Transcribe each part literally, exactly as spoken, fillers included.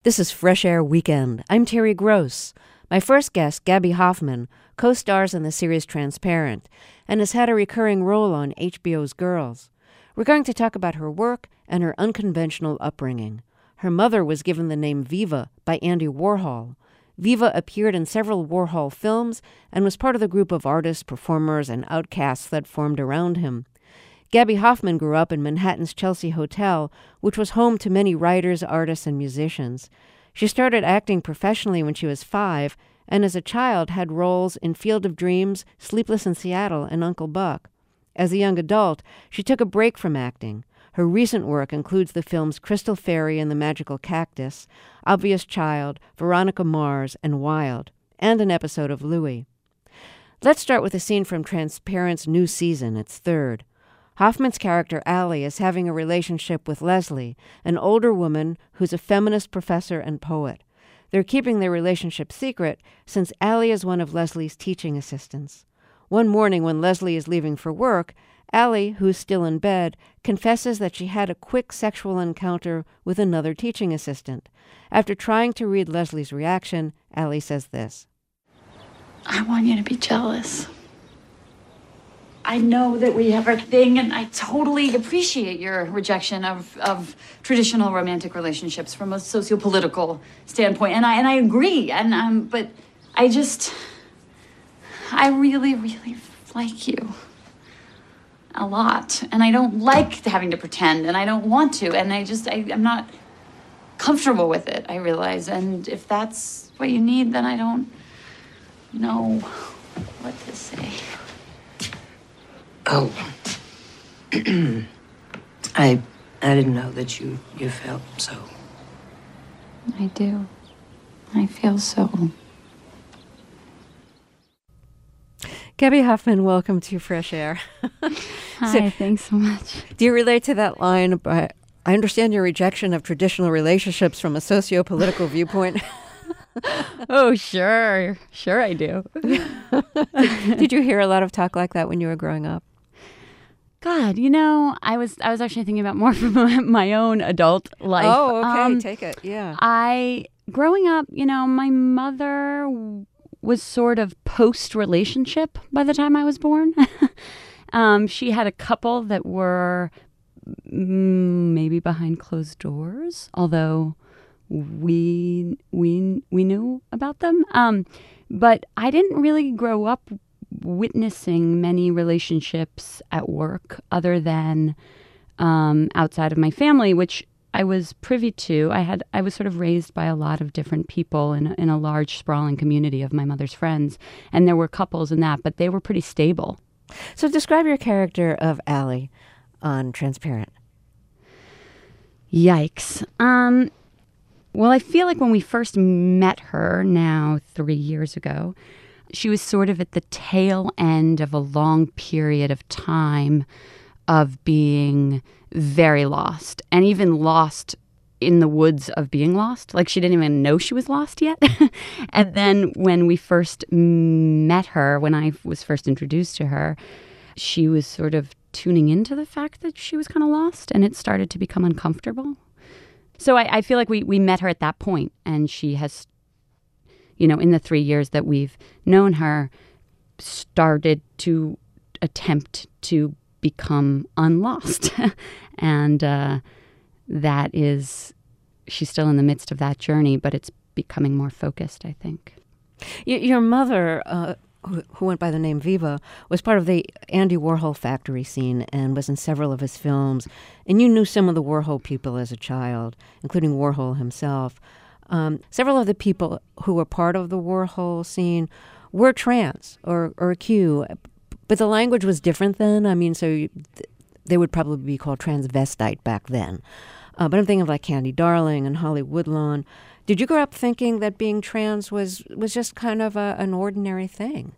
This is Fresh Air Weekend. I'm Terry Gross. My first guest, Gaby Hoffmann, co-stars in the series Transparent and has had a recurring role on H B O's Girls. We're going to talk about her work and her unconventional upbringing. Her mother was given the name Viva by Andy Warhol. Viva appeared in several Warhol films and was part of the group of artists, performers, and outcasts that formed around him. Gaby Hoffmann grew up in Manhattan's Chelsea Hotel, which was home to many writers, artists, and musicians. She started acting professionally when she was five, and as a child had roles in Field of Dreams, Sleepless in Seattle, and Uncle Buck. As a young adult, she took a break from acting. Her recent work includes the films Crystal Fairy and the Magical Cactus, Obvious Child, Veronica Mars, and Wild, and an episode of Louie. Let's start with a scene from Transparent's new season, its third. Hoffmann's character, Allie, is having a relationship with Leslie, an older woman who's a feminist professor and poet. They're keeping their relationship secret since Allie is one of Leslie's teaching assistants. One morning when Leslie is leaving for work, Allie, who's still in bed, confesses that she had a quick sexual encounter with another teaching assistant. After trying to read Leslie's reaction, Allie says this. I want you to be jealous. I know that we have our thing, and I totally appreciate your rejection of, of traditional romantic relationships from a sociopolitical standpoint, and I and I agree. And um, but I just, I really, really like you a lot, and I don't like having to pretend, and I don't want to, and I just, I, I'm not comfortable with it. I realize, and if that's what you need, then I don't know what to say. Oh, I I didn't know that you, you felt so. I do. I feel so. Gaby Hoffmann, welcome to Fresh Air. Hi, So, thanks so much. do you relate to that line about, I understand your rejection of traditional relationships from a socio-political viewpoint? Oh, sure. Sure I do. did, did you hear a lot of talk like that when you were growing up? God, you know, I was I was actually thinking about more from my, my own adult life. Oh, okay. Um, Take it. Yeah. I, growing up, you know, my mother was sort of post-relationship by the time I was born. um, she had a couple that were mm, maybe behind closed doors, although we we we knew about them. Um, but I didn't really grow up witnessing many relationships at work other than um, outside of my family, which I was privy to. I had I was sort of raised by a lot of different people in a, in a large sprawling community of my mother's friends, and there were couples in that, but they were pretty stable. So describe your character of Allie on Transparent. Yikes. Um, well, I feel like when we first met her now three years ago, she was sort of at the tail end of a long period of time of being very lost, and even lost in the woods of being lost. Like, she didn't even know she was lost yet. And then when we first met her, when I was first introduced to her, she was sort of tuning into the fact that she was kind of lost, and it started to become uncomfortable. So I, I feel like we, we met her at that point, and she has, you know, in the three years that we've known her, started to attempt to become unlost. and uh, that is, she's still in the midst of that journey, but it's becoming more focused, I think. Y- your mother, uh, who, who went by the name Viva, was part of the Andy Warhol factory scene and was in several of his films. And you knew some of the Warhol people as a child, including Warhol himself. Um, several of the people who were part of the Warhol scene were trans or, or Q, but the language was different then. I mean, so you, th- they would probably be called transvestite back then. Uh, but I'm thinking of like Candy Darling and Holly Woodlawn. Did you grow up thinking that being trans was, was just kind of a, an ordinary thing?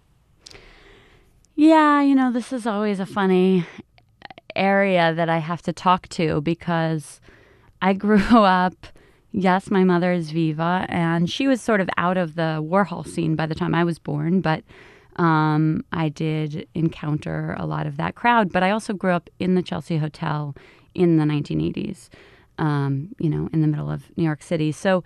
Yeah, you know, this is always a funny area that I have to talk to because I grew up, yes, my mother is Viva, and she was sort of out of the Warhol scene by the time I was born, but um, I did encounter a lot of that crowd. But I also grew up in the Chelsea Hotel in the nineteen eighties. um, you know, in the middle of New York City. So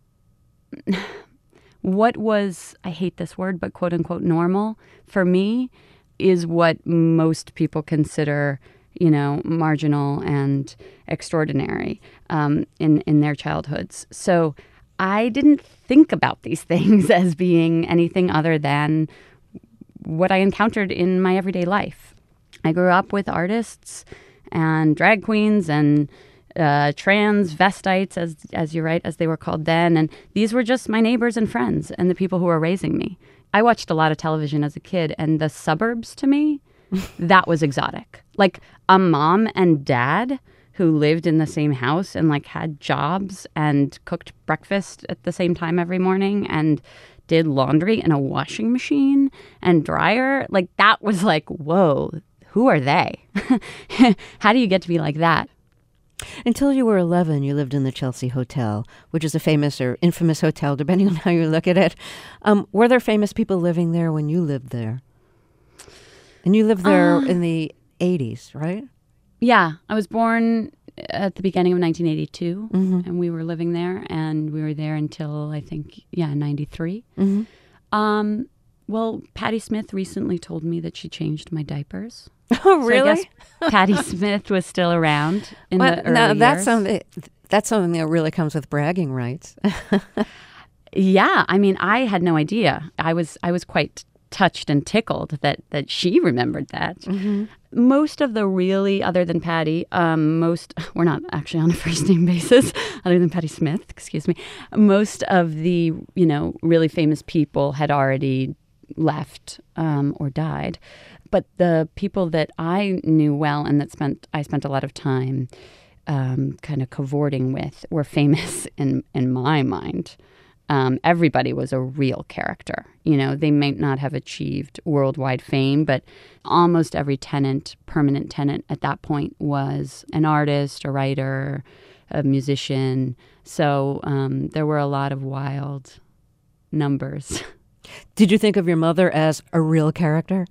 what was, I hate this word, but quote unquote normal for me is what most people consider, you know, marginal and extraordinary um, in, in their childhoods. So I didn't think about these things as being anything other than what I encountered in my everyday life. I grew up with artists and drag queens and uh, transvestites, as as you write, as they were called then. And these were just my neighbors and friends and the people who were raising me. I watched a lot of television as a kid, and the suburbs to me, that was exotic. Like a mom and dad who lived in the same house and like had jobs and cooked breakfast at the same time every morning and did laundry in a washing machine and dryer. Like that was like, whoa, who are they? How do you get to be like that? Until you were eleven, you lived in the Chelsea Hotel, which is a famous or infamous hotel, depending on how you look at it. Um, were there famous people living there when you lived there? And you lived there uh, in the eighties, right? Yeah. I was born at the beginning of nineteen eighty-two, mm-hmm. and we were living there, and we were there until, I think, yeah, ninety-three. Mm-hmm. Um, well, Patti Smith recently told me that she changed my diapers. Oh, really? So I guess Patti Smith was still around in well, the early now, that's years. Something, that's something that really comes with bragging rights. Yeah. I mean, I had no idea. I was I was quite touched and tickled that, that she remembered that. Mm-hmm. Most of the really, other than Patti, um, most, we're not actually on a first name basis, other than Patti Smith, excuse me, most of the, you know, really famous people had already left um, or died. But the people that I knew well and that spent I spent a lot of time um, kind of cavorting with were famous in, in my mind. Um, everybody was a real character. You know, they may not have achieved worldwide fame, but almost every tenant, permanent tenant at that point was an artist, a writer, a musician. So um, there were a lot of wild numbers. Did you think of your mother as a real character?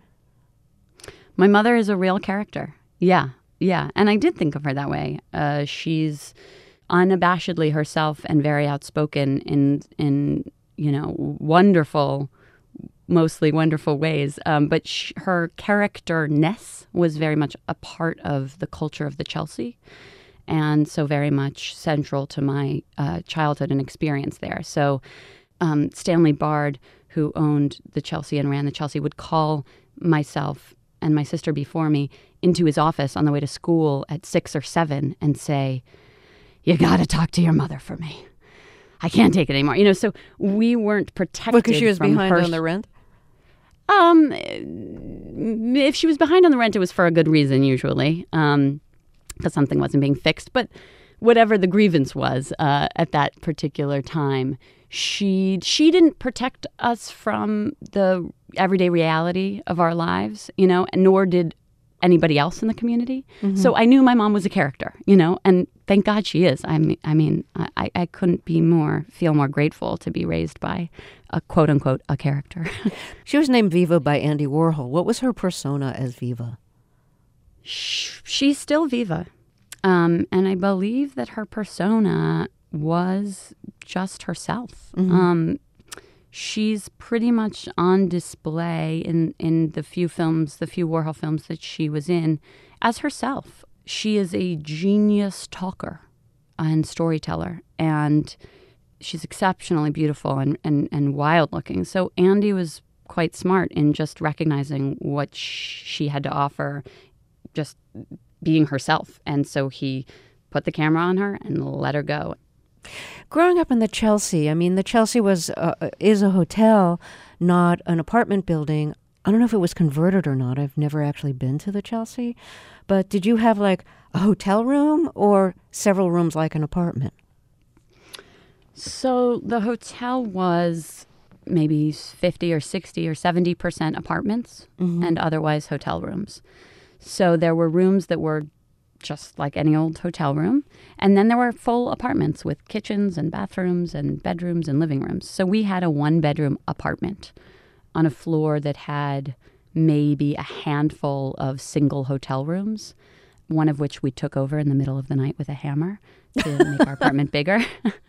My mother is a real character. Yeah, yeah. And I did think of her that way. Uh, she's unabashedly herself and very outspoken in, in you know, wonderful, mostly wonderful ways. Um, but sh- her character-ness was very much a part of the culture of the Chelsea. And so very much central to my uh, childhood and experience there. So um, Stanley Bard, who owned the Chelsea and ran the Chelsea, would call myself and my sister before me into his office on the way to school at six or seven and say, "You got to talk to your mother for me. I can't take it anymore." You know, so we weren't protected. Because she was from behind her on the rent? Um, if she was behind on the rent, it was for a good reason, usually, um, because something wasn't being fixed. But whatever the grievance was uh, at that particular time, she she didn't protect us from the everyday reality of our lives, you know, nor did anybody else in the community. Mm-hmm. So I knew my mom was a character, you know, and thank God she is. I mean, I mean, I, I couldn't be more, feel more grateful to be raised by a quote unquote, a character. She was named Viva by Andy Warhol. What was her persona as Viva? She's still Viva. Um, and I believe that her persona was just herself. Mm-hmm. Um, she's pretty much on display in, in the few films, the few Warhol films that she was in as herself. She is a genius talker and storyteller, and she's exceptionally beautiful and, and, and wild looking. So Andy was quite smart in just recognizing what sh- she had to offer, just being herself. And so he put the camera on her and let her go. Growing up in the Chelsea, I mean, the Chelsea was uh, is a hotel, not an apartment building. I don't know if it was converted or not. I've never actually been to the Chelsea. But did you have like a hotel room or several rooms like an apartment? So the hotel was maybe fifty or sixty or seventy percent apartments, mm-hmm. and otherwise hotel rooms. So there were rooms that were just like any old hotel room. And then there were full apartments with kitchens and bathrooms and bedrooms and living rooms. So we had a one-bedroom apartment on a floor that had maybe a handful of single hotel rooms. one of which we took over in the middle of the night with a hammer to make our apartment bigger.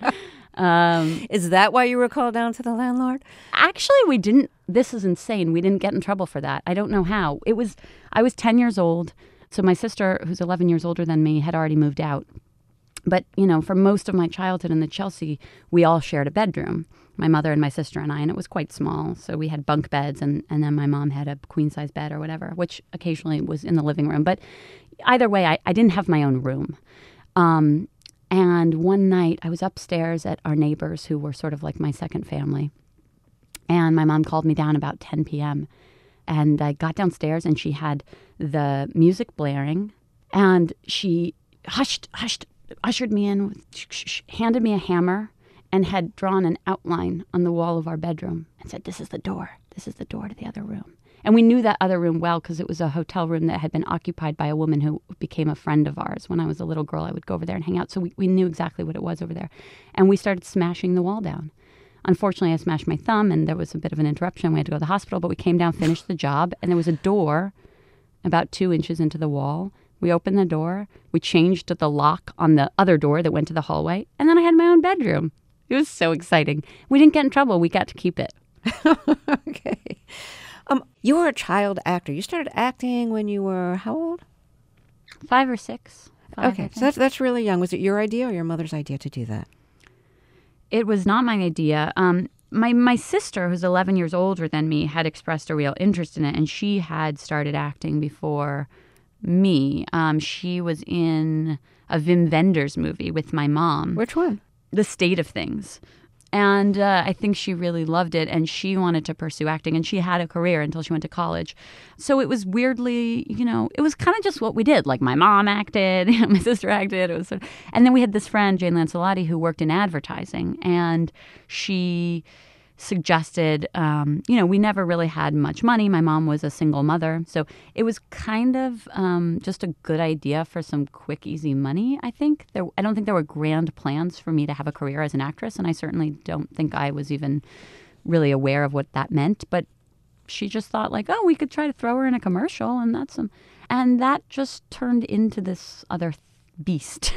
Um, is that why you were called down to the landlord? Actually, we didn't. This is insane. We didn't get in trouble for that. I don't know how. It was, I was ten years old. So my sister, who's eleven years older than me, had already moved out. But, you know, for most of my childhood in the Chelsea, we all shared a bedroom, my mother and my sister and I, and it was quite small. So we had bunk beds, and, and then my mom had a queen-size bed or whatever, which occasionally was in the living room. But either way, I, I didn't have my own room. Um, and one night, I was upstairs at our neighbors, who were sort of like my second family. And my mom called me down about ten p.m. And I got downstairs, and she had the music blaring. And she hushed, hushed, ushered me in, handed me a hammer, and had drawn an outline on the wall of our bedroom and said, "This is the door. This is the door to the other room." And we knew that other room well because it was a hotel room that had been occupied by a woman who became a friend of ours. When I was a little girl, I would go over there and hang out. So we, we knew exactly what it was over there. And we started smashing the wall down. Unfortunately, I smashed my thumb, and there was a bit of an interruption. We had to go to the hospital, but we came down, finished the job, and there was a door about two inches into the wall. We opened the door. We changed the lock on the other door that went to the hallway, and then I had my own bedroom. It was so exciting. We didn't get in trouble. We got to keep it. Okay. Um, you were a child actor. You started acting when you were how old? Five or six. Five, okay, so that's that's really young. Was it your idea or your mother's idea to do that? It was not my idea. Um, my my sister, who's eleven years older than me, had expressed a real interest in it, and she had started acting before me. Um, she was in a Wim Wenders movie with my mom. Which one? The State of Things. And uh, I think she really loved it, and she wanted to pursue acting, and she had a career until she went to college. So it was weirdly, you know, it was kind of just what we did. Like my mom acted, you know, my sister acted. It was, sort of, and then we had this friend, Jane Lancelotti, who worked in advertising, and she suggested, um, you know, we never really had much money. My mom was a single mother. So it was kind of um, just a good idea for some quick, easy money, I think. There, I don't think there were grand plans for me to have a career as an actress, and I certainly don't think I was even really aware of what that meant. But she just thought, like, oh, we could try to throw her in a commercial, and that's some... And that just turned into this other beast.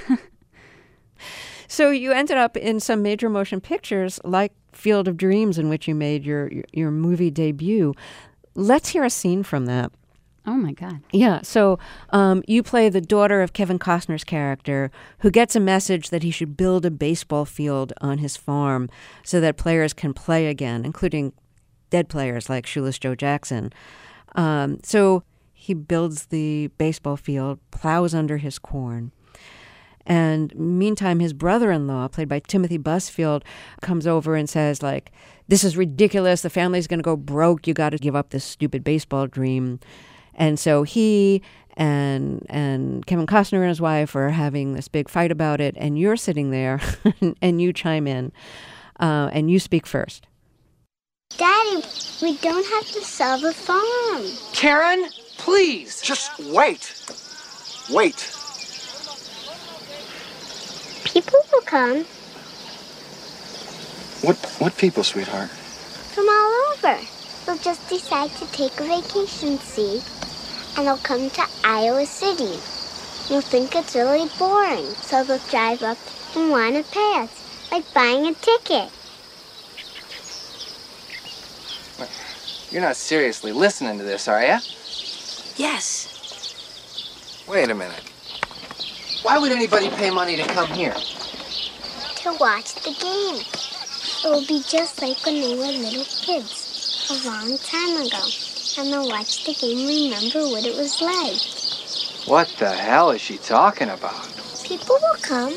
So you ended up in some major motion pictures like Field of Dreams, in which you made your, your, your movie debut. Let's hear a scene from that. Oh, my God. Yeah. So um, you play the daughter of Kevin Costner's character, who gets a message that he should build a baseball field on his farm so that players can play again, including dead players like Shoeless Joe Jackson. Um, so he builds the baseball field, plows under his corn. And meantime, his brother-in-law, played by Timothy Busfield, comes over and says, like, this is ridiculous. The family's going to go broke. You got to give up this stupid baseball dream. And so he and and Kevin Costner and his wife are having this big fight about it. And you're sitting there and you chime in uh, and you speak first. Daddy, we don't have to sell the farm. Karen, please. Just wait. Wait. People will come. What what people, sweetheart? From all over. They'll just decide to take a vacation, see? And they'll come to Iowa City. You'll think it's really boring, so they'll drive up and want to pay us, like buying a ticket. You're not seriously listening to this, are you? Yes. Wait a minute. Why would anybody pay money to come here? To watch the game. It will be just like when they were little kids, a long time ago. And they'll watch the game, remember what it was like. What the hell is she talking about? People will come.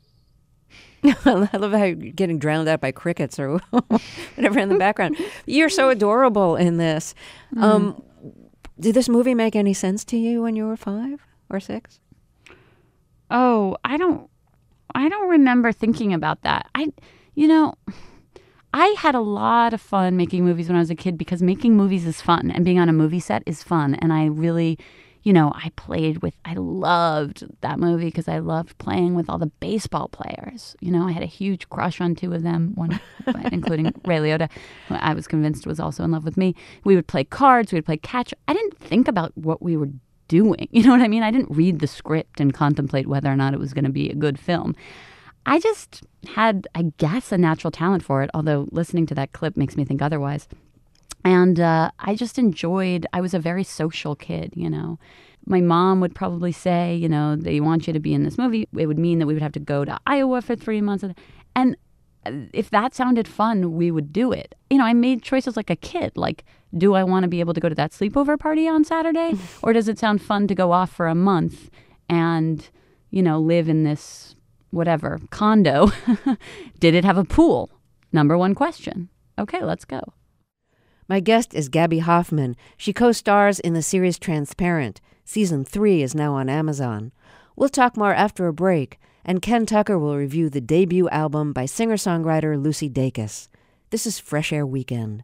I love how you're getting drowned out by crickets or whatever in the background. You're so adorable in this. Mm. Um, did this movie make any sense to you when you were five or six? Oh, I don't, I don't remember thinking about that. I, you know, I had a lot of fun making movies when I was a kid because making movies is fun and being on a movie set is fun. And I really, you know, I played with, I loved that movie because I loved playing with all the baseball players. You know, I had a huge crush on two of them, one, including Ray Liotta, who I was convinced was also in love with me. We would play cards, we would play catch. I didn't think about what we were doing. You know what I mean? I didn't read the script and contemplate whether or not it was going to be a good film. I just had, I guess, a natural talent for it, although listening to that clip makes me think otherwise. And uh, I just enjoyed, I was a very social kid, you know. My mom would probably say, you know, they want you to be in this movie. It would mean that we would have to go to Iowa for three months. And if that sounded fun, we would do it. You know, I made choices like a kid. Like, do I want to be able to go to that sleepover party on Saturday? Or does it sound fun to go off for a month and, you know, live in this, whatever, condo? Did it have a pool? Number one question. Okay, let's go. My guest is Gaby Hoffmann. She co-stars in the series Transparent. Season three is now on Amazon. We'll talk more after a break, and Ken Tucker will review the debut album by singer-songwriter Lucy Dacus. This is Fresh Air Weekend.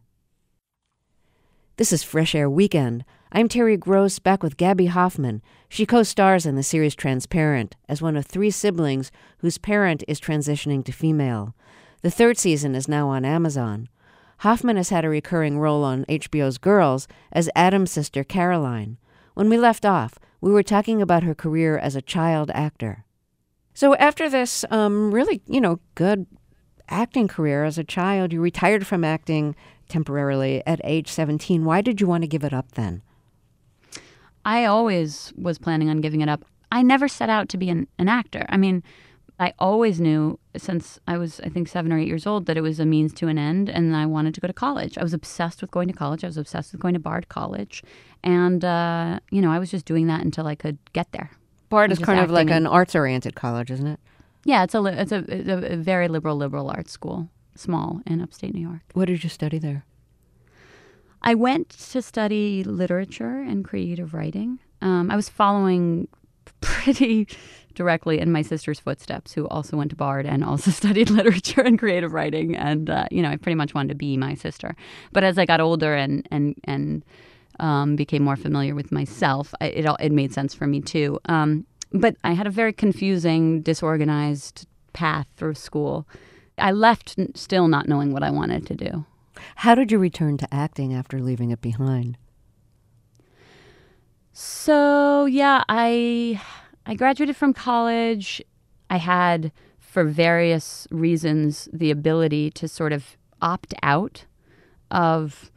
This is Fresh Air Weekend. I'm Terry Gross, back with Gaby Hoffmann. She co-stars in the series Transparent as one of three siblings whose parent is transitioning to female. The third season is now on Amazon. Hoffmann has had a recurring role on H B O's Girls as Adam's sister Caroline. When we left off, we were talking about her career as a child actor. So after this um, really, you know, good acting career as a child, you retired from acting temporarily at age seventeen. Why did you want to give it up then? I always was planning on giving it up. I never set out to be an, an actor. I mean, I always knew since I was, I think, seven or eight years old that it was a means to an end, and I wanted to go to college. I was obsessed with going to college. I was obsessed with going to Bard College. And, uh, you know, I was just doing that until I could get there. Bard is kind of like in, an arts-oriented college, isn't it? Yeah, it's a, it's a, it's a very liberal, liberal arts school, small in upstate New York. What did you study there? I went to study literature and creative writing. Um, I was following pretty directly in my sister's footsteps, who also went to Bard and also studied literature and creative writing. And, uh, you know, I pretty much wanted to be my sister. But as I got older and and, and um, became more familiar with myself, I, it, all, it made sense for me, too. Um, but I had a very confusing, disorganized path through school. I left still not knowing what I wanted to do. How did you return to acting after leaving it behind? So, yeah, I I graduated from college. I had, for various reasons, the ability to sort of opt out of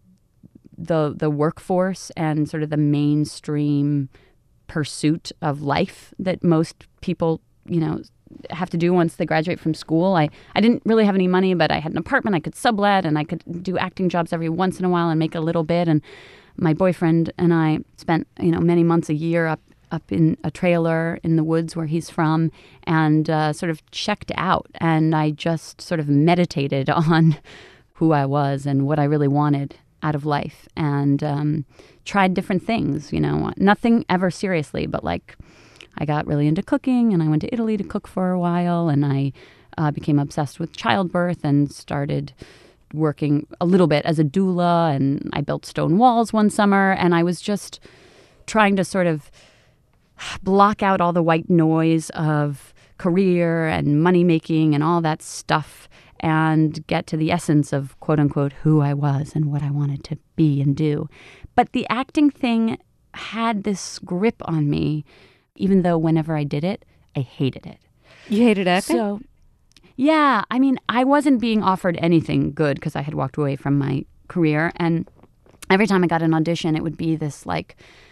the the workforce and sort of the mainstream pursuit of life that most people, you know, have to do once they graduate from school. I, I didn't really have any money, but I had an apartment I could sublet, and I could do acting jobs every once in a while and make a little bit. And my boyfriend and I spent, you know, many months a year up up in a trailer in the woods where he's from, and uh, sort of checked out. And I just sort of meditated on who I was and what I really wanted out of life, and um, tried different things, you know, nothing ever seriously, but like I got really into cooking, and I went to Italy to cook for a while, and I uh, became obsessed with childbirth and started working a little bit as a doula, and I built stone walls one summer, and I was just trying to sort of block out all the white noise of career and money making and all that stuff and get to the essence of, quote unquote, who I was and what I wanted to be and do. But the acting thing had this grip on me, even though whenever I did it, I hated it. You hated acting? So, yeah. I mean, I wasn't being offered anything good because I had walked away from my career. And every time I got an audition, it would be this, like,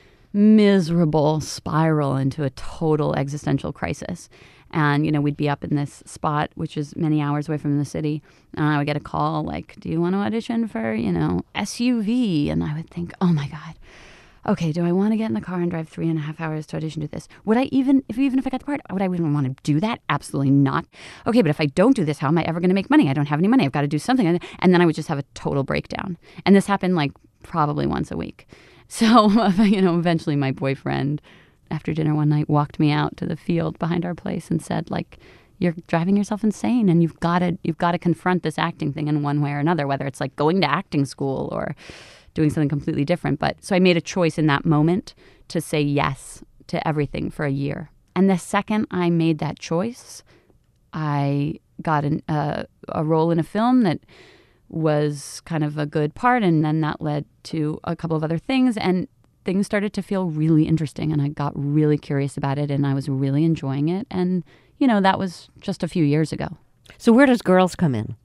miserable spiral into a total existential crisis. And, you know, we'd be up in this spot, which is many hours away from the city. And I would get a call like, do you want to audition for, you know, S U V? And I would think, oh, my God. Okay, do I want to get in the car and drive three and a half hours to audition to this? Would I even, if even if I got the part, would I even want to do that? Absolutely not. Okay, but if I don't do this, how am I ever going to make money? I don't have any money. I've got to do something. And then I would just have a total breakdown. And this happened like probably once a week. So, you know, eventually my boyfriend, after dinner one night, walked me out to the field behind our place and said, like, you're driving yourself insane, and you've got to you've got to confront this acting thing in one way or another, whether it's like going to acting school or doing something completely different. But so I made a choice in that moment to say yes to everything for a year. And the second I made that choice, I got an, uh, a role in a film that was kind of a good part, and then that led to a couple of other things. And things started to feel really interesting, and I got really curious about it, and I was really enjoying it. And, you know, that was just a few years ago. So where does Girls come in?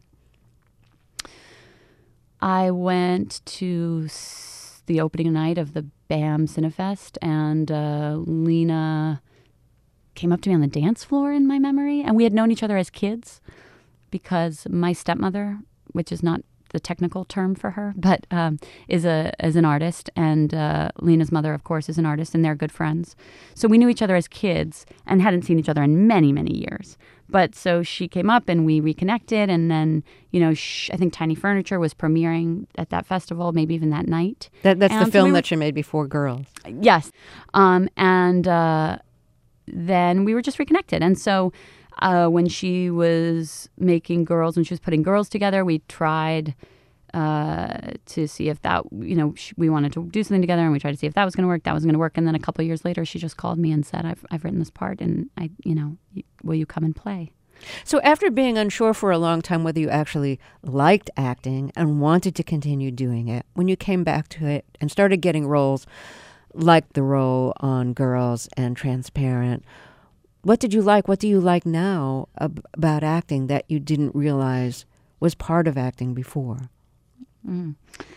I went to s- the opening night of the BAM Cinefest, and uh, Lena came up to me on the dance floor in my memory. And we had known each other as kids because my stepmother, which is not the technical term for her, but um, is a is an artist, and uh, Lena's mother, of course, is an artist, and they're good friends. So we knew each other as kids and hadn't seen each other in many, many years. But so she came up and we reconnected, and then, you know, sh- I think Tiny Furniture was premiering at that festival, maybe even that night. That, that's and the film so we that she made before Girls. Yes. Um, and uh, then we were just reconnected. And so uh, when she was making Girls, when she was putting Girls together, we tried uh, to see if that, you know, sh- we wanted to do something together, and we tried to see if that was going to work. That was going to work. And then a couple of years later, she just called me and said, I've, I've written this part, and I, you know, will you come and play? So after being unsure for a long time whether you actually liked acting and wanted to continue doing it, when you came back to it and started getting roles like the role on Girls and Transparent, what did you like? What do you like now ab- about acting that you didn't realize was part of acting before? Mm.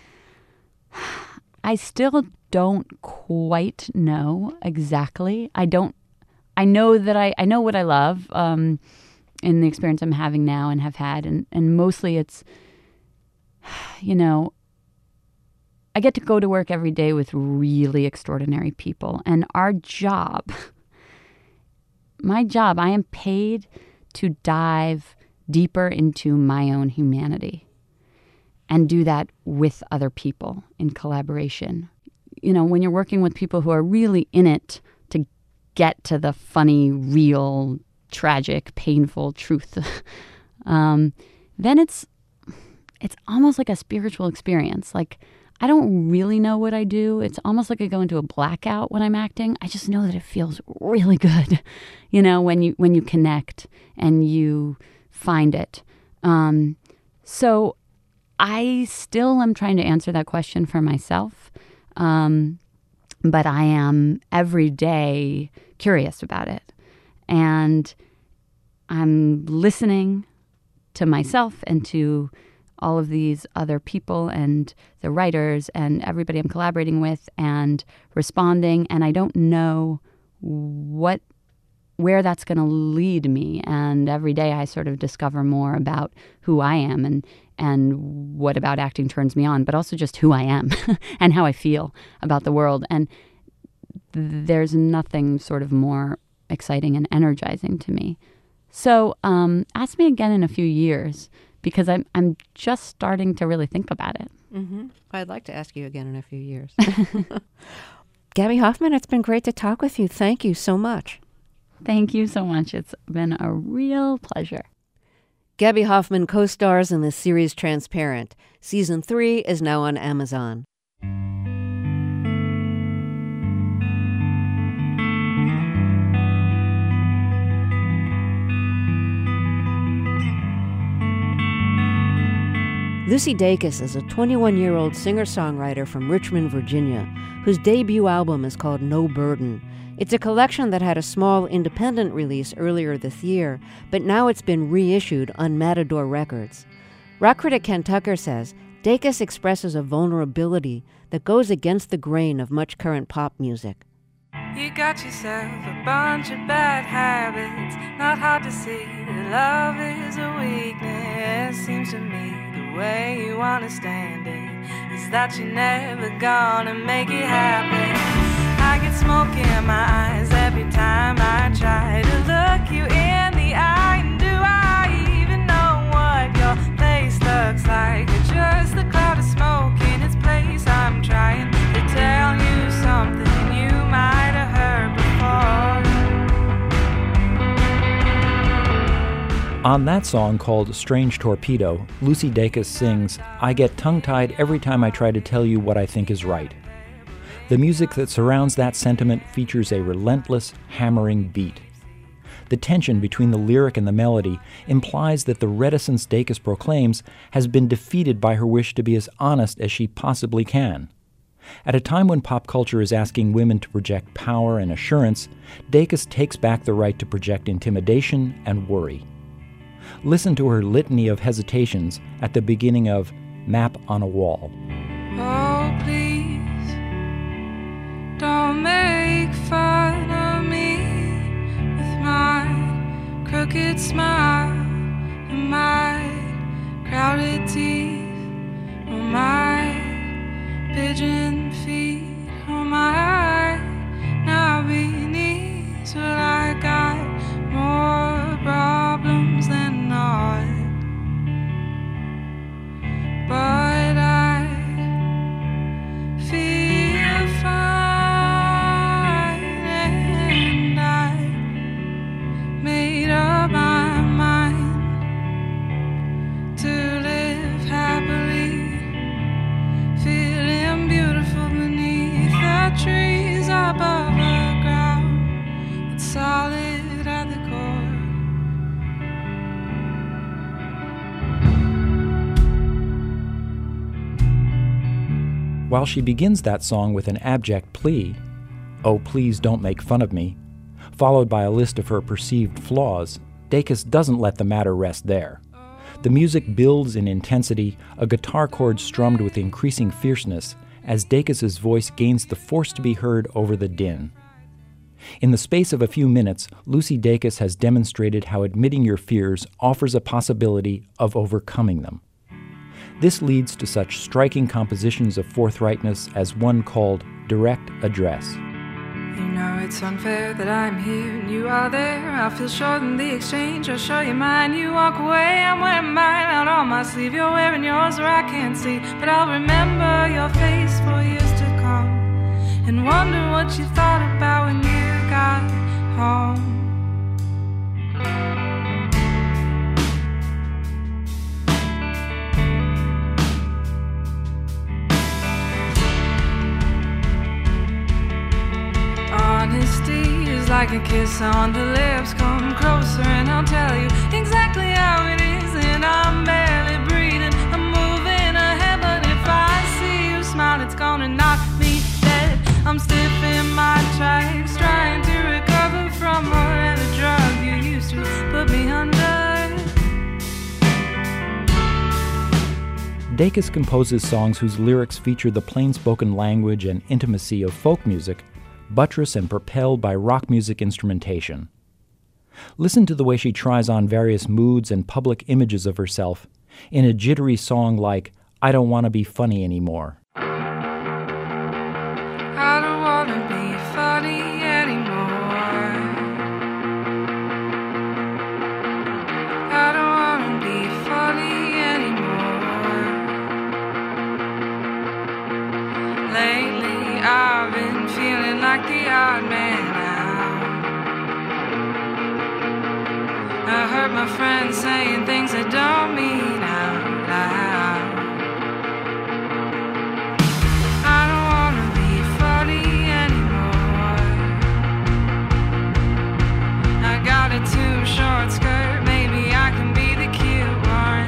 I still don't quite know exactly. I don't, I know that I, I know what I love. Um, in the experience I'm having now and have had. And, and mostly it's, you know, I get to go to work every day with really extraordinary people. And our job, my job, I am paid to dive deeper into my own humanity and do that with other people in collaboration. You know, when you're working with people who are really in it to get to the funny, real, tragic, painful truth, um, then it's it's almost like a spiritual experience. Like, I don't really know what I do. It's almost like I go into a blackout when I'm acting. I just know that it feels really good, you know, when you when you connect and you find it. Um, so I still am trying to answer that question for myself, um, but I am every day curious about it. And I'm listening to myself and to all of these other people and the writers and everybody I'm collaborating with and responding. And I don't know what, where that's going to lead me. And every day I sort of discover more about who I am and, and what about acting turns me on, but also just who I am and how I feel about the world. And there's nothing sort of more exciting and energizing to me. So um, ask me again in a few years, because I'm I'm just starting to really think about it. Mm-hmm. I'd like to ask you again in a few years. Gaby Hoffmann, it's been great to talk with you. Thank you so much. Thank you so much. It's been a real pleasure. Gaby Hoffmann co-stars in the series Transparent. Season three is now on Amazon. Lucy Dacus is a twenty-one-year-old singer-songwriter from Richmond, Virginia, whose debut album is called No Burden. It's a collection that had a small independent release earlier this year, but now it's been reissued on Matador Records. Rock critic Ken Tucker says Dacus expresses a vulnerability that goes against the grain of much current pop music. You got yourself a bunch of bad habits, not hard to see that love is a weakness. Seems to me the way you understand it is that you're never gonna make it happen. I get smoke in my eyes every time I try to look you in the eye. And do I even know what your face looks like? Or just the cloud of smoke in its place? I'm trying to tell you something you might have heard before. On that song called Strange Torpedo, Lucy Dacus sings, "I get tongue-tied every time I try to tell you what I think is right." The music that surrounds that sentiment features a relentless, hammering beat. The tension between the lyric and the melody implies that the reticence Dacus proclaims has been defeated by her wish to be as honest as she possibly can. At a time when pop culture is asking women to project power and assurance, Dacus takes back the right to project intimidation and worry. Listen to her litany of hesitations at the beginning of Map on a Wall. Oh, please, don't make fun of me with my crooked smile and my crowded teeth, or my pigeon feet, or my knobby knees. Well, I got more problems than not, but I feel fine, and I made up my mind to live happily, feeling beautiful beneath the trees above the ground. It's solid at the core. While she begins that song with an abject plea, "Oh, please don't make fun of me," followed by a list of her perceived flaws, Dacus doesn't let the matter rest there. The music builds in intensity, a guitar chord strummed with increasing fierceness, as Dacus's voice gains the force to be heard over the din. In the space of a few minutes, Lucy Dacus has demonstrated how admitting your fears offers a possibility of overcoming them. This leads to such striking compositions of forthrightness as one called Direct Address. You know it's unfair that I'm here and you are there. I feel short in the exchange, I'll show you mine. You walk away, I'm wearing mine out on my sleeve. You're wearing yours where I can't see, but I'll remember your face for years to come, and wonder what you thought about when you got home. Honesty is like a kiss on the lips. Come closer and I'll tell you exactly how it is. And I'm barely breathing, I'm moving ahead, but if I see you smile, it's gonna knock me dead. I'm stiff in my tracks, trying to recover from whatever drug you used to put me under. Dacus composes songs whose lyrics feature the plain-spoken language and intimacy of folk music, buttressed and propelled by rock music instrumentation. Listen to the way she tries on various moods and public images of herself in a jittery song like I Don't Want to Be Funny Anymore. I don't want to be funny anymore. I don't want to be funny anymore. Lately I've been feeling like the odd man out. I heard my friends saying things I don't mean out loud. I don't want to be funny anymore. I got a too short skirt, maybe I can be the cute one.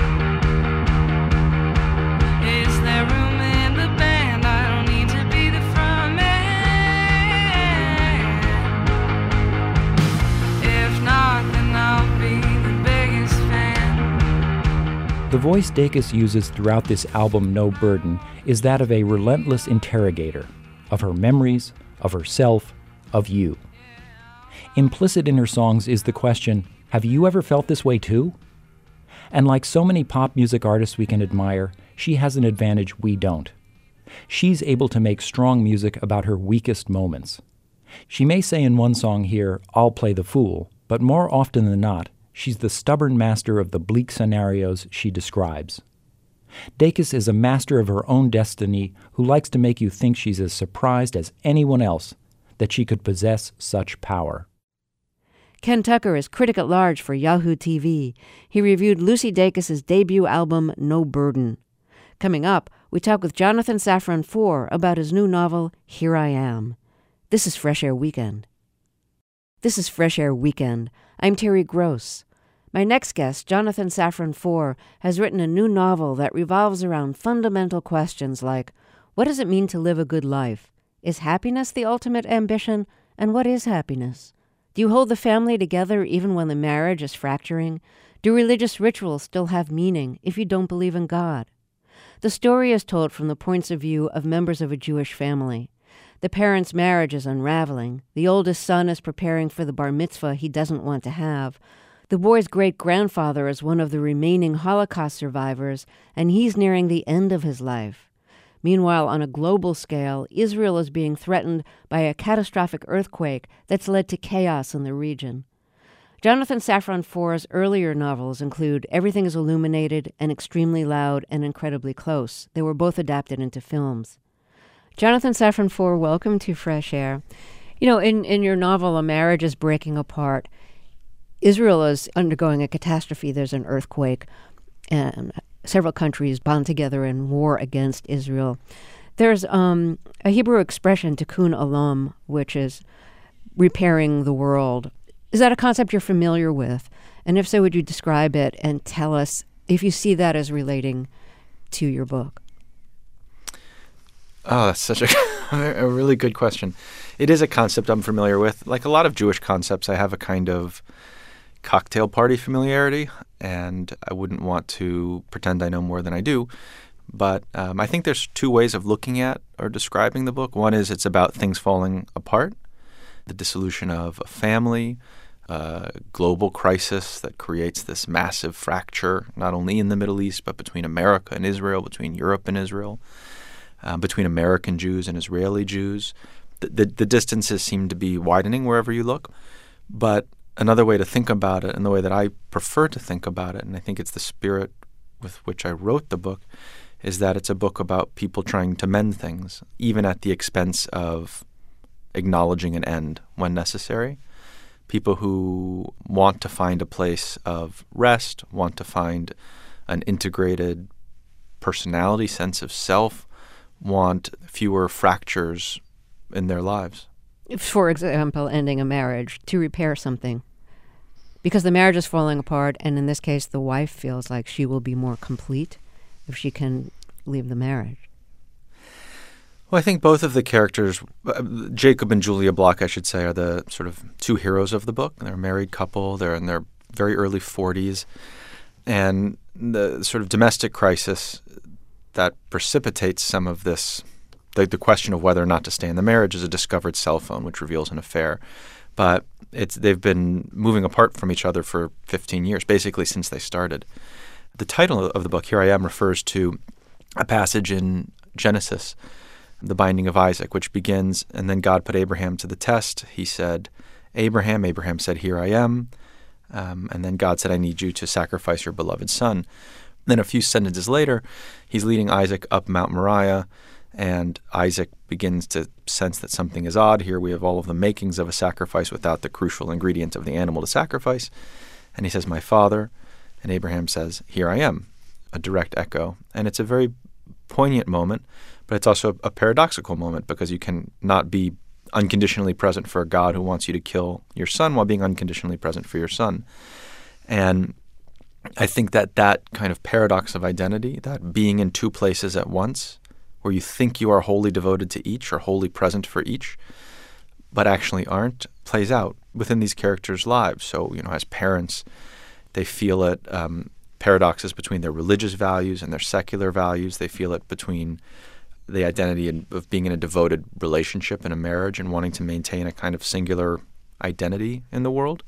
Is there room in the band? I don't need to be the front man. If not, then I'll be the biggest fan. The voice Dacus uses throughout this album, No Burden, is that of a relentless interrogator, of her memories, of herself, of you. Implicit in her songs is the question, have you ever felt this way too? And like so many pop music artists we can admire, she has an advantage we don't. She's able to make strong music about her weakest moments. She may say in one song here, I'll play the fool, but more often than not, she's the stubborn master of the bleak scenarios she describes. Dacus is a master of her own destiny who likes to make you think she's as surprised as anyone else that she could possess such power. Ken Tucker is critic at large for Yahoo T V. He reviewed Lucy Dacus's debut album, No Burden. Coming up, we talk with Jonathan Safran Foer about his new novel, Here I Am. This is Fresh Air Weekend. This is Fresh Air Weekend. I'm Terry Gross. My next guest, Jonathan Safran Foer, has written a new novel that revolves around fundamental questions like, What does it mean to live a good life? Is happiness the ultimate ambition? And what is happiness? Do you hold the family together even when the marriage is fracturing? Do religious rituals still have meaning if you don't believe in God? The story is told from the points of view of members of a Jewish family. The parents' marriage is unraveling. The oldest son is preparing for the bar mitzvah he doesn't want to have. The boy's great-grandfather is one of the remaining Holocaust survivors, and he's nearing the end of his life. Meanwhile, on a global scale, Israel is being threatened by a catastrophic earthquake that's led to chaos in the region. Jonathan Safran Foer's earlier novels include Everything is Illuminated and Extremely Loud and Incredibly Close. They were both adapted into films. Jonathan Safran Foer, welcome to Fresh Air. You know, in, in your novel, a marriage is breaking apart. Israel is undergoing a catastrophe. There's an earthquake, and several countries bond together in war against Israel. There's um, a Hebrew expression, tikkun olam, which is repairing the world. Is that a concept you're familiar with? And if so, would you describe it and tell us if you see that as relating to your book? Oh, that's such a, a really good question. It is a concept I'm familiar with. Like a lot of Jewish concepts, I have a kind of cocktail party familiarity, and I wouldn't want to pretend I know more than I do. But um, I think there's two ways of looking at or describing the book. One is it's about things falling apart, the dissolution of a family, a global crisis that creates this massive fracture, not only in the Middle East, but between America and Israel, between Europe and Israel. Um, between American Jews and Israeli Jews. The, the, the distances seem to be widening wherever you look. But another way to think about it, and the way that I prefer to think about it, and I think it's the spirit with which I wrote the book, is that it's a book about people trying to mend things, even at the expense of acknowledging an end when necessary. People who want to find a place of rest, want to find an integrated personality, sense of self, want fewer fractures in their lives. For example, ending a marriage to repair something. Because the marriage is falling apart, and in this case, the wife feels like she will be more complete if she can leave the marriage. Well, I think both of the characters, uh, Jacob and Julia Block, I should say, are the sort of two heroes of the book. They're a married couple. They're in their very early forties. And the sort of domestic crisis that precipitates some of this, the, the question of whether or not to stay in the marriage, is a discovered cell phone, which reveals an affair. But it's they've been moving apart from each other for fifteen years, basically since they started. The title of the book, Here I Am, refers to a passage in Genesis, the binding of Isaac, which begins, and then God put Abraham to the test. He said, Abraham, Abraham said, here I am. Um, and then God said, I need you to sacrifice your beloved son. Then a few sentences later, he's leading Isaac up Mount Moriah, and Isaac begins to sense that something is odd here. We have all of the makings of a sacrifice without the crucial ingredient of the animal to sacrifice. And he says, my father. And Abraham says, here I am, a direct echo. And it's a very poignant moment, but it's also a paradoxical moment, because you can not be unconditionally present for a God who wants you to kill your son while being unconditionally present for your son. And I think that that kind of paradox of identity, that being in two places at once, where you think you are wholly devoted to each or wholly present for each, but actually aren't, plays out within these characters' lives. So, you know, as parents, they feel it, um, paradoxes between their religious values and their secular values. They feel it between the identity of being in a devoted relationship in a marriage and wanting to maintain a kind of singular identity in the world.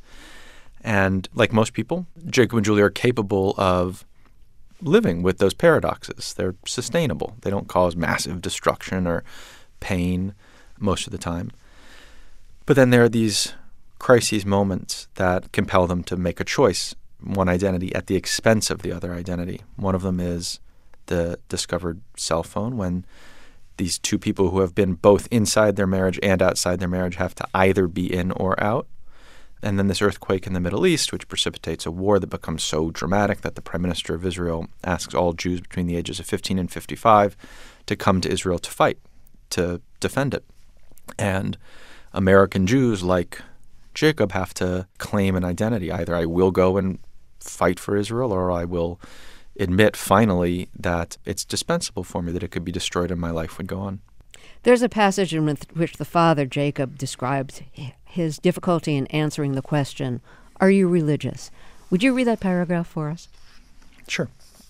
And like most people, Jacob and Julia are capable of living with those paradoxes. They're sustainable. They don't cause massive destruction or pain most of the time. But then there are these crises moments that compel them to make a choice, one identity at the expense of the other identity. One of them is the discovered cell phone, when these two people who have been both inside their marriage and outside their marriage have to either be in or out. And then this earthquake in the Middle East, which precipitates a war that becomes so dramatic that the Prime Minister of Israel asks all Jews between the ages of fifteen and fifty-five to come to Israel to fight, to defend it. And American Jews, like Jacob, have to claim an identity. Either I will go and fight for Israel, or I will admit finally that it's dispensable for me, that it could be destroyed and my life would go on. There's a passage in which the father, Jacob, describes his difficulty in answering the question, "Are you religious?" Would you read that paragraph for us? Sure.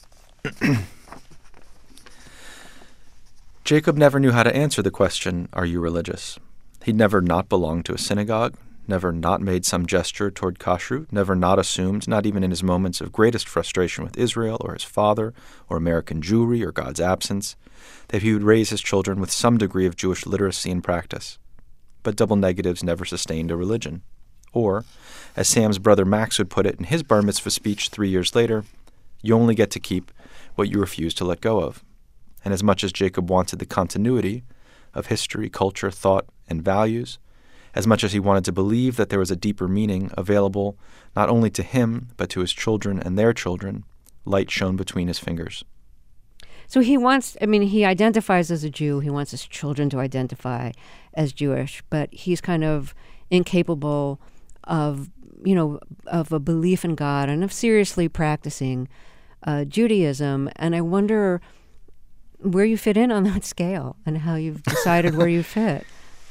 Jacob never knew how to answer the question, "Are you religious?" He'd never not belonged to a synagogue, never not made some gesture toward kashrut, never not assumed, not even in his moments of greatest frustration with Israel or his father or American Jewry or God's absence, that he would raise his children with some degree of Jewish literacy and practice. But double negatives never sustained a religion. Or, as Sam's brother Max would put it in his bar mitzvah speech three years later, you only get to keep what you refuse to let go of. And as much as Jacob wanted the continuity of history, culture, thought, and values, as much as he wanted to believe that there was a deeper meaning available not only to him, but to his children and their children, light shone between his fingers. So he wants, I mean, he identifies as a Jew. He wants his children to identify as Jewish, but he's kind of incapable of, you know, of a belief in God and of seriously practicing uh, Judaism. And I wonder where you fit in on that scale and how you've decided where you fit.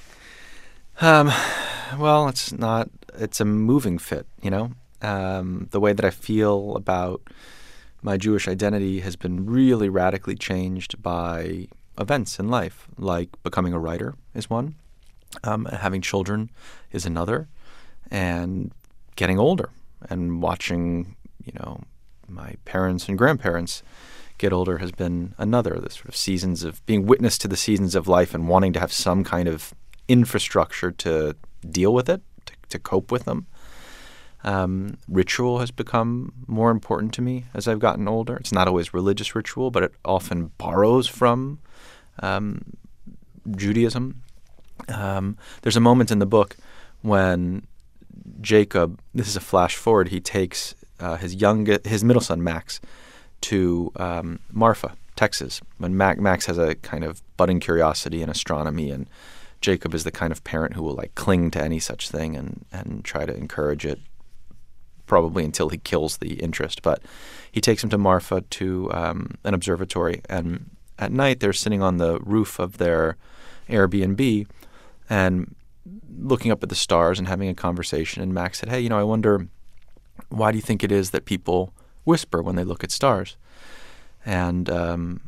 Um, well, it's not, it's a moving fit, you know. Um, the way that I feel about my Jewish identity has been really radically changed by events in life, like becoming a writer is one, um, having children is another, and getting older and watching, you know, my parents and grandparents get older has been another. The sort of seasons of being witness to the seasons of life and wanting to have some kind of infrastructure to deal with it, to, to cope with them. Um, ritual has become more important to me as I've gotten older. It's not always religious ritual, but it often borrows from um, Judaism. Um, there's a moment in the book when Jacob, this is a flash forward, he takes uh, his young, his middle son, Max, to um, Marfa, Texas, when Mac, Max has a kind of budding curiosity in astronomy, and Jacob is the kind of parent who will like cling to any such thing and, and try to encourage it, probably until he kills the interest. But he takes him to Marfa to um, an observatory, and at night they're sitting on the roof of their Airbnb and looking up at the stars and having a conversation. And Max said, "Hey, you know, I wonder, why do you think it is that people whisper when they look at stars?" And um,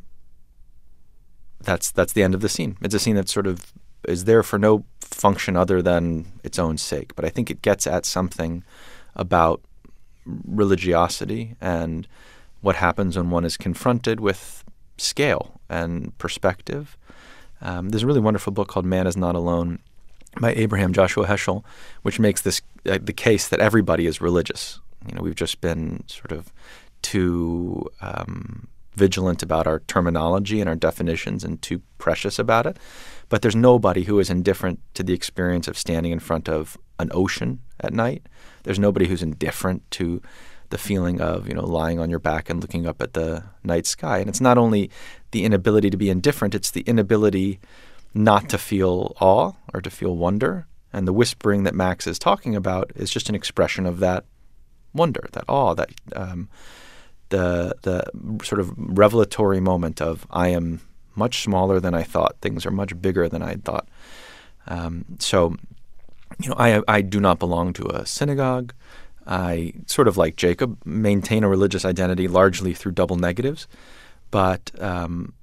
that's that's the end of the scene. It's a scene that sort of is there for no function other than its own sake. But I think it gets at something about religiosity and what happens when one is confronted with scale and perspective. Um, there's a really wonderful book called Man is Not Alone by Abraham Joshua Heschel, which makes this uh, the case that everybody is religious. You know, we've just been sort of too um, vigilant about our terminology and our definitions and too precious about it. But there's nobody who is indifferent to the experience of standing in front of an ocean at night. There's nobody who's indifferent to the feeling of, you know, lying on your back and looking up at the night sky. And it's not only the inability to be indifferent, it's the inability not to feel awe or to feel wonder. And the whispering that Max is talking about is just an expression of that wonder, that awe, that um, the the sort of revelatory moment of I am much smaller than I thought. Things are much bigger than I thought. Um, so, you know, I I do not belong to a synagogue. I, sort of like Jacob, maintain a religious identity largely through double negatives. But um,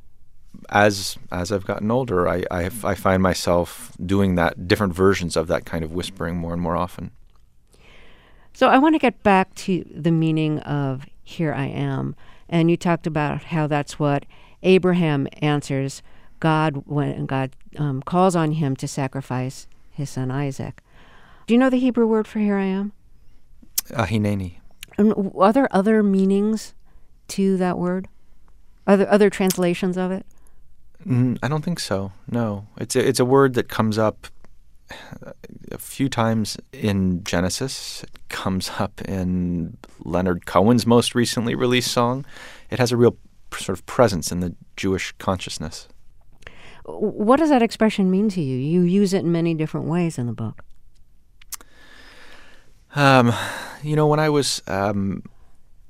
as as I've gotten older, I, I I find myself doing that, different versions of that kind of whispering more and more often. So I want to get back to the meaning of "Here I am," and you talked about how that's what Abraham answers God when God um, calls on him to sacrifice his son Isaac. Do you know the Hebrew word for "here I am"? Uh, hineni. And are there other meanings to that word? Other other translations of it? Mm, I don't think so. No, it's a, it's a word that comes up a few times in Genesis. It comes up in Leonard Cohen's most recently released song. It has a real sort of presence in the Jewish consciousness. What does that expression mean to you? You use it in many different ways in the book. Um, you know, when I was um,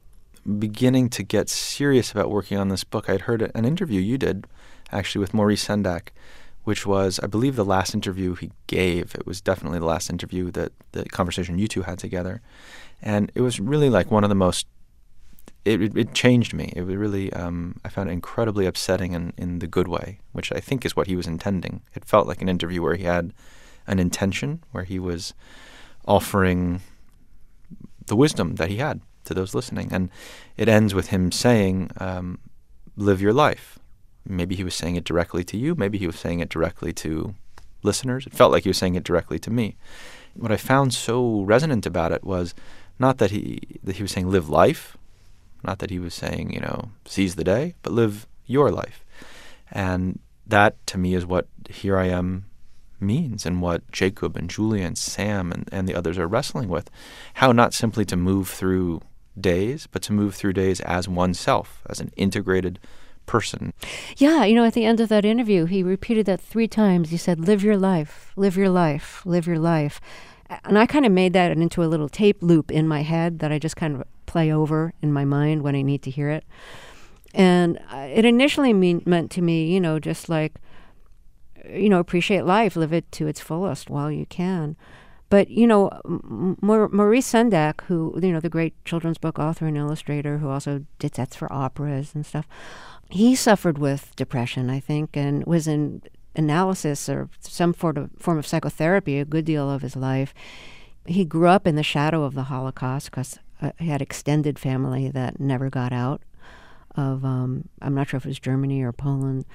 beginning to get serious about working on this book, I'd heard an interview you did, actually, with Maurice Sendak, which was, I believe, the last interview he gave. It was definitely the last interview, that the conversation you two had together. And it was really like one of the most, it, it, it changed me. It was really, um, I found it incredibly upsetting in, in the good way, which I think is what he was intending. It felt like an interview where he had an intention, where he was offering the wisdom that he had to those listening. And it ends with him saying, um, live your life. Maybe he was saying it directly to you. Maybe he was saying it directly to listeners. It felt like he was saying it directly to me. What I found so resonant about it was not that he that he was saying live life, not that he was saying, you know, seize the day, but live your life. And that, to me, is what Here I Am means, and what Jacob and Julia and Sam and, and the others are wrestling with. How not simply to move through days, but to move through days as oneself, as an integrated person. Yeah, you know, at the end of that interview, he repeated that three times. He said, live your life, live your life, live your life. And I kind of made that into a little tape loop in my head that I just kind of play over in my mind when I need to hear it. And it initially mean, meant to me, you know, just like, you know, appreciate life, live it to its fullest while you can. But, you know, Maurice Sendak, who, you know, the great children's book author and illustrator who also did sets for operas and stuff, he suffered with depression, I think, and was in analysis or some form of, form of psychotherapy a good deal of his life. He grew up in the shadow of the Holocaust because uh, he had extended family that never got out of, um, I'm not sure if it was Germany or Poland.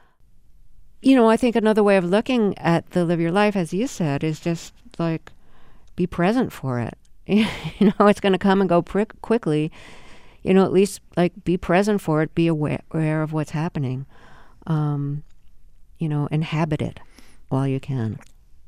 You know, I think another way of looking at the live your life, as you said, is just like be present for it. You know, it's going to come and go prick quickly. You know, at least like be present for it, be aware, aware of what's happening. Um, you know, inhabit it while you can.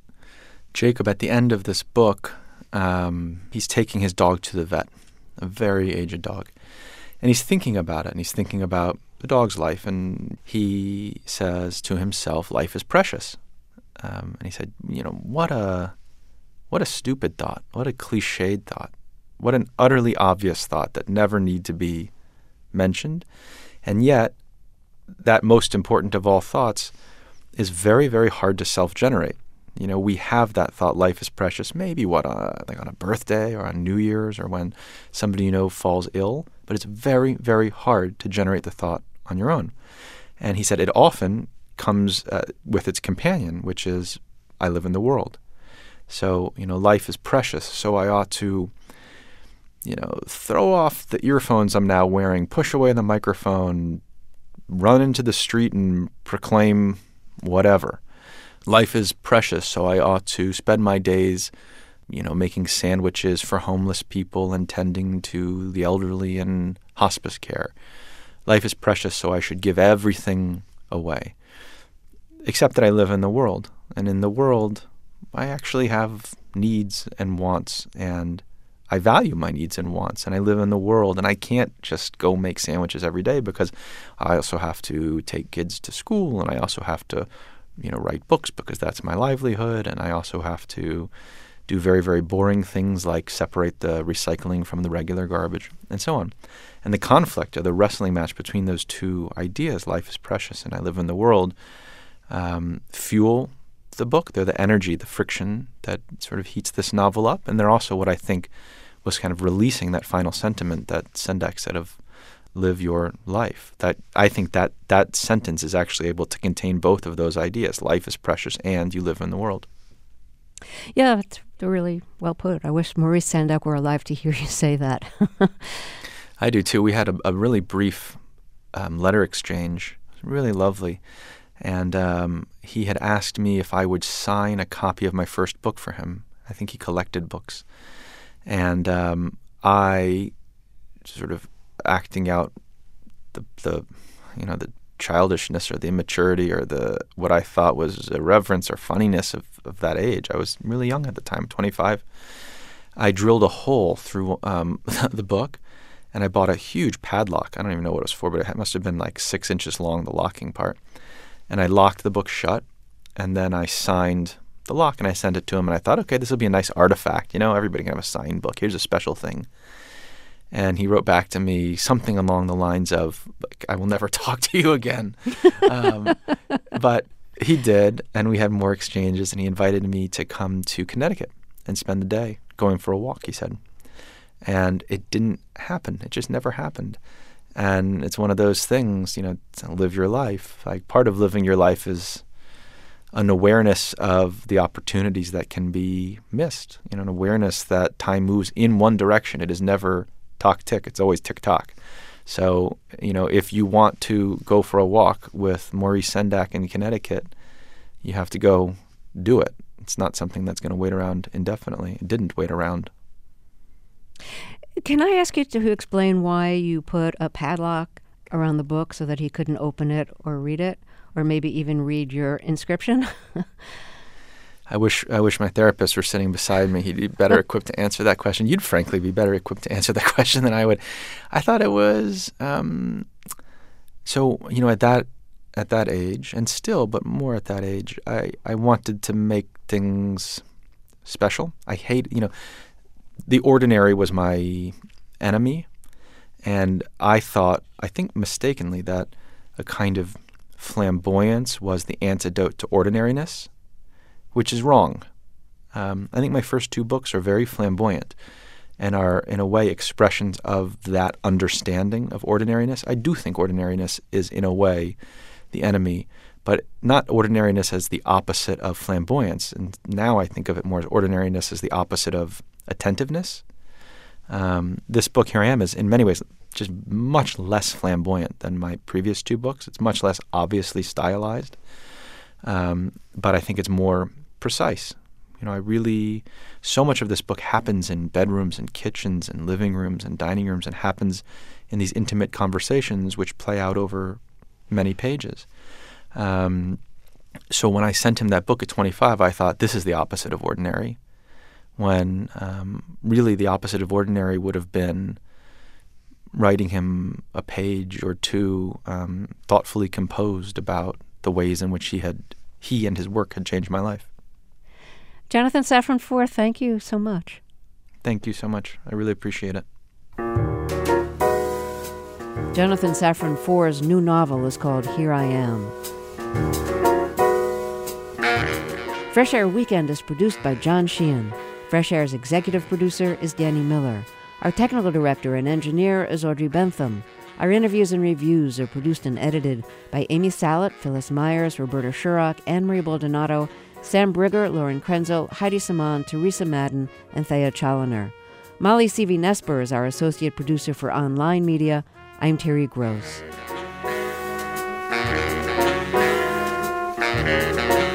Jacob, at the end of this book, um, he's taking his dog to the vet, a very aged dog. And he's thinking about it, and he's thinking about the dog's life. And he says to himself, life is precious. Um, and he said, you know, what a, what a stupid thought, what a cliched thought. What an utterly obvious thought that never need to be mentioned. And yet, that most important of all thoughts is very, very hard to self-generate. You know, we have that thought, life is precious, maybe what, uh, like on a birthday or on New Year's or when somebody you know falls ill. But it's very, very hard to generate the thought on your own. And he said it often comes uh, with its companion, which is, I live in the world. So, you know, life is precious, so I ought to, you know, throw off the earphones I'm now wearing, push away the microphone, run into the street and proclaim whatever. Life is precious, so I ought to spend my days, you know, making sandwiches for homeless people and tending to the elderly in hospice care. Life is precious, so I should give everything away. Except that I live in the world, and in the world, I actually have needs and wants, and I value my needs and wants, and I live in the world, and I can't just go make sandwiches every day because I also have to take kids to school, and I also have to, you know, write books because that's my livelihood, and I also have to do very, very boring things like separate the recycling from the regular garbage, and so on. And the conflict or the wrestling match between those two ideas, life is precious and I live in the world, um, fuel the book. They're the energy, the friction that sort of heats this novel up. And they're also what I think was kind of releasing that final sentiment that Sendak said of live your life. That I think that that sentence is actually able to contain both of those ideas. Life is precious and you live in the world. Yeah, it's really well put. I wish Maurice Sendak were alive to hear you say that. I do too. We had a, a really brief um, letter exchange. It was really lovely. And um, he had asked me if I would sign a copy of my first book for him. I think he collected books. And um, I, sort of acting out the, the, you know, the childishness or the immaturity or the what I thought was irreverence or funniness of, of that age. I was really young at the time, twenty-five. I drilled a hole through um, the book, and I bought a huge padlock. I don't even know what it was for, but it must have been like six inches long, the locking part. And I locked the book shut, and then I signed the lock, and I sent it to him. And I thought, okay, this will be a nice artifact. You know, everybody can have a signed book. Here's a special thing. And he wrote back to me something along the lines of, like, I will never talk to you again. um, but he did, and we had more exchanges, and he invited me to come to Connecticut and spend the day going for a walk, he said. And it didn't happen. It just never happened. And it's one of those things, you know, to live your life. Like, part of living your life is an awareness of the opportunities that can be missed, you know, an awareness that time moves in one direction. It is never talk-tick. It's always tick-tock. So, you know, if you want to go for a walk with Maurice Sendak in Connecticut, you have to go do it. It's not something that's going to wait around indefinitely. It didn't wait around. Can I ask you to explain why you put a padlock around the book so that he couldn't open it or read it, or maybe even read your inscription? I wish I wish my therapist were sitting beside me. He'd be better equipped to answer that question. You'd frankly be better equipped to answer that question than I would. I thought it was um, so, you know, at that at that age, and still, but more at that age, I, I wanted to make things special. I hate, you know, the ordinary was my enemy, and I thought, I think mistakenly, that a kind of flamboyance was the antidote to ordinariness, which is wrong. Um, I think my first two books are very flamboyant and are, in a way, expressions of that understanding of ordinariness. I do think ordinariness is, in a way, the enemy, but not ordinariness as the opposite of flamboyance. And now I think of it more as ordinariness as the opposite of attentiveness. Um, this book, Here I Am, is in many ways just much less flamboyant than my previous two books. It's much less obviously stylized, um, but I think it's more precise. You know, I really, so much of this book happens in bedrooms and kitchens and living rooms and dining rooms, and happens in these intimate conversations which play out over many pages. Um, so when I sent him that book at twenty-five, I thought, this is the opposite of ordinary, when um, really the opposite of ordinary would have been writing him a page or two um, thoughtfully composed about the ways in which he had he and his work had changed my life. Jonathan Safran Foer, thank you so much. Thank you so much. I really appreciate it. Jonathan Safran Foer's new novel is called Here I Am. Fresh Air Weekend is produced by John Sheehan. Fresh Air's executive producer is Danny Miller. Our technical director and engineer is Audrey Bentham. Our interviews and reviews are produced and edited by Amy Salet, Phyllis Myers, Roberta Sherrock, Anne-Marie Baldonado, Sam Brigger, Lauren Krenzel, Heidi Saman, Teresa Madden, and Thea Challoner. Molly Seavey-Nesper is our associate producer for online media. I'm Terry Gross.